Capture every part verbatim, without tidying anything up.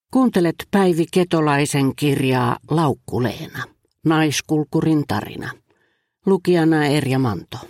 Kuuntelet Päivi Ketolaisen kirjaa Laukku-Leena, naiskulkurin tarina. Lukijana Erja Manto.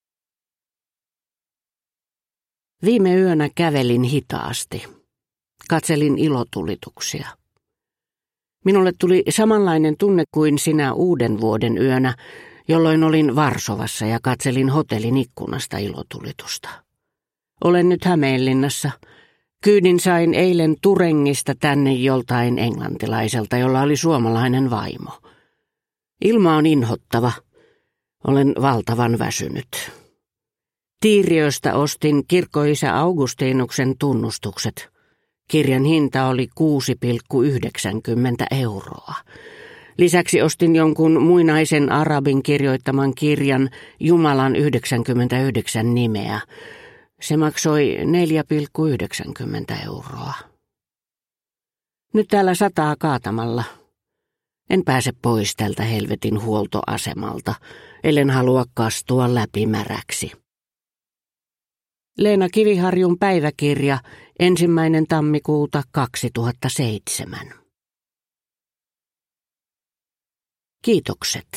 Viime yönä kävelin hitaasti. Katselin ilotulituksia. Minulle tuli samanlainen tunne kuin sinä uuden vuoden yönä, jolloin olin Varsovassa ja katselin hotellin ikkunasta ilotulitusta. Olen nyt Hämeenlinnassa. Kyydin sain eilen Turengista tänne joltain englantilaiselta, jolla oli suomalainen vaimo. Ilma on inhottava. Olen valtavan väsynyt. Tiiriöstä ostin kirkkoisä Augustinuksen tunnustukset. Kirjan hinta oli kuusi pilkku yhdeksänkymmentä euroa. Lisäksi ostin jonkun muinaisen arabin kirjoittaman kirjan Jumalan yhdeksänkymmentäyhdeksän nimeä. Se maksoi neljä pilkku yhdeksänkymmentä euroa. Nyt täällä sataa kaatamalla. En pääse pois tältä helvetin huoltoasemalta, ellen halua kastua läpimäräksi. Leena Kiviharjun päiväkirja ensimmäinen tammikuuta kaksituhattaseitsemän. Kiitokset.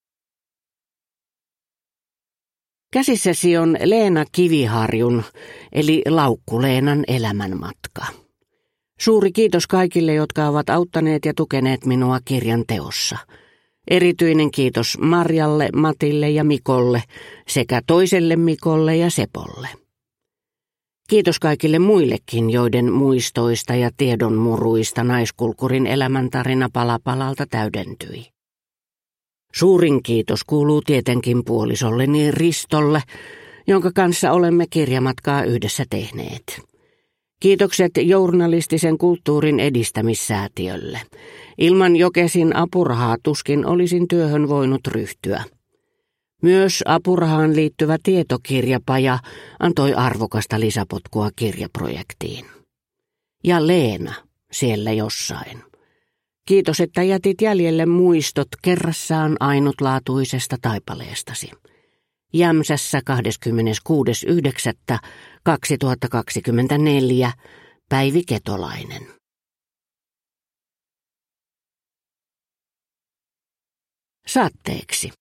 Käsissäsi on Leena Kiviharjun, eli Laukku-Leenan elämänmatka. Suuri kiitos kaikille, jotka ovat auttaneet ja tukeneet minua kirjan teossa. Erityinen kiitos Marjalle, Matille ja Mikolle sekä toiselle Mikolle ja Sepolle. Kiitos kaikille muillekin, joiden muistoista ja tiedonmuruista naiskulkurin elämäntarina pala palalta täydentyi. Suurin kiitos kuuluu tietenkin puolisolleni Ristolle, jonka kanssa olemme kirjamatkaa yhdessä tehneet. Kiitokset journalistisen kulttuurin edistämissäätiölle. Ilman Jokesin apurahaa tuskin olisin työhön voinut ryhtyä. Myös apurahaan liittyvä tietokirjapaja antoi arvokasta lisäpotkua kirjaprojektiin. Ja Leena siellä jossain. Kiitos, että jätit jäljelle muistot kerrassaan ainutlaatuisesta taipaleestasi. Jämsässä kahdeskymmeneskuudes yhdeksättä kaksituhattakaksikymmentäneljä, Päivi Ketolainen. Saatteeksi.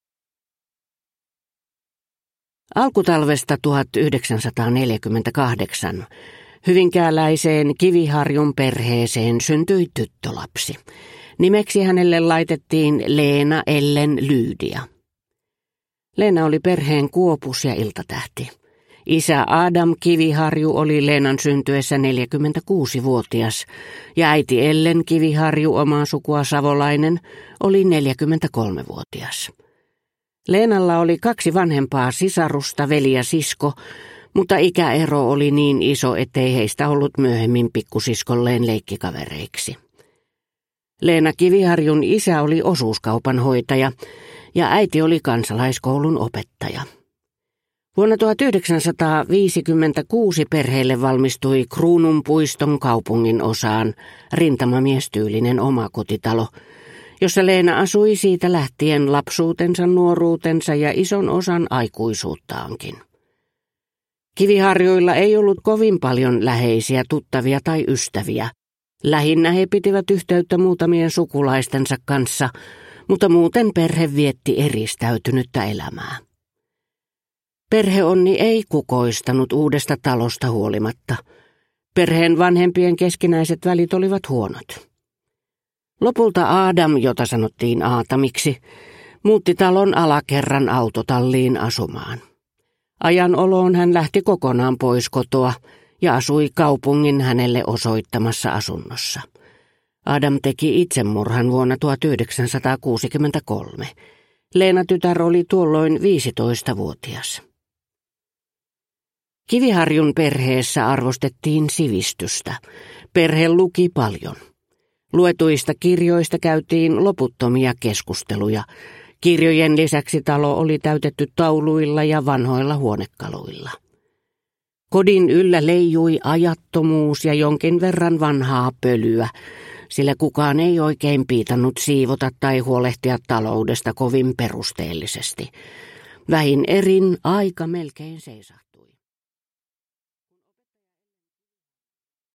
Alkutalvesta tuhatyhdeksänsataaneljäkymmentäkahdeksan hyvinkääläiseen Kiviharjun perheeseen syntyi tyttölapsi. Nimeksi hänelle laitettiin Leena Ellen Lyydia. Leena oli perheen kuopus ja iltatähti. Isä Adam Kiviharju oli Leenan syntyessä neljäkymmentäkuusivuotias ja äiti Ellen Kiviharju, omaa sukua savolainen, oli neljäkymmentäkolmevuotias. Leenalla oli kaksi vanhempaa sisarusta, veli ja sisko, mutta ikäero oli niin iso, ettei heistä ollut myöhemmin pikkusiskolleen leikkikavereiksi. Leena Kiviharjun isä oli osuuskaupan hoitaja ja äiti oli kansalaiskoulun opettaja. Vuonna tuhatyhdeksänsataaviisikymmentäkuusi perheelle valmistui Kruununpuiston kaupungin osaan rintamamiestyylinen omakotitalo, jossa Leena asui siitä lähtien lapsuutensa, nuoruutensa ja ison osan aikuisuuttaankin. Kiviharjuilla ei ollut kovin paljon läheisiä tuttavia tai ystäviä. Lähinnä he pitivät yhteyttä muutamien sukulaistensa kanssa, mutta muuten perhe vietti eristäytynyttä elämää. Perheonni ei kukoistanut uudesta talosta huolimatta. Perheen vanhempien keskinäiset välit olivat huonot. Lopulta Adam, jota sanottiin Aatamiksi, muutti talon alakerran autotalliin asumaan. Ajan oloon hän lähti kokonaan pois kotoa ja asui kaupungin hänelle osoittamassa asunnossa. Adam teki itsemurhan vuonna tuhatyhdeksänsataakuusikymmentäkolme. Leena tytär oli tuolloin viisitoistavuotias. Kiviharjun perheessä arvostettiin sivistystä. Perhe luki paljon. Luetuista kirjoista käytiin loputtomia keskusteluja. Kirjojen lisäksi talo oli täytetty tauluilla ja vanhoilla huonekaluilla. Kodin yllä leijui ajattomuus ja jonkin verran vanhaa pölyä, sillä kukaan ei oikein piitannut siivota tai huolehtia taloudesta kovin perusteellisesti. Vähin erin aika melkein seisahti.